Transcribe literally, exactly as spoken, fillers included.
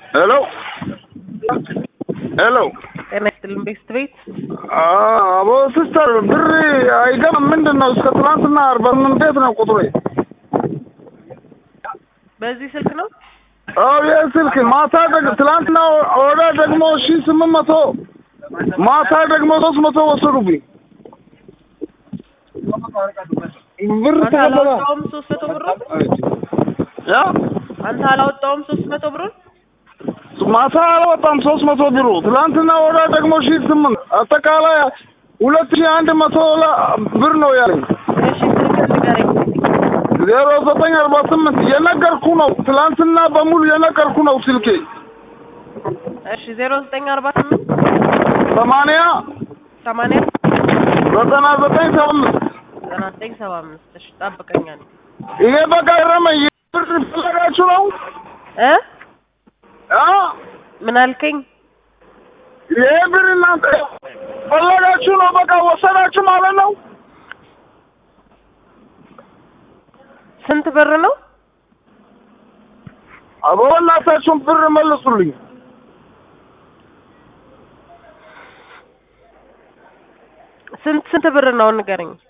ሄሎ ሄሎ እነስተልም ቤት አቦ ሲስተር ብር አይገባም ምንድነው እስከ ትናንትና አርባ ስምንት ቤት ነው ቁጥሬ በዚህ ስልክ ነው አዎ የስልክ ማታ ደግሞ ትናንትና ወደ ደግሞ ሺህ ስምንት መቶ ማታ ደግሞ ሶስት መቶ ወሰዱብኝ ብር ተላውጣውም ሶስት መቶ ብር ያ አንተ አላወጣውም ሶስት መቶ ብር ማታ አላወጣም ሶስት መቶ ብር ትናንትና ወደ ደግሞ ሺህ ስምንት አጠቃላይ ሁለት ሺህ አንድ መቶ ብር ነው ያለኝ እሺ ስልክ ንገረኝ ዜሮ ዘጠኝ አርባ ስምንት የነገርኩ ነው ትናንትና በሙሉ የነገርኩ ነው ስልኬ እሺ ዜሮ ዘጠኝ አርባ ስምንት ሰማንያ ሰማንያ ዘጠና ዘጠኝ ሰባ አምስት ዘጠና ዘጠኝ ሰባ አምስት እሺ ጠብቀኛል ይሄ በቀረመ ብር ፈለጋችሁ ነው እ አ ምን አልከኝ ይሄ ብር እናንተ ፈለጋችሁ ነው በቃ ወሰዳችሁ ማለት ነው ስንት ብር ነው አቦላታችሁ ብር መልሱልኝ ስንት ስንት ብር ነው ንገረኝ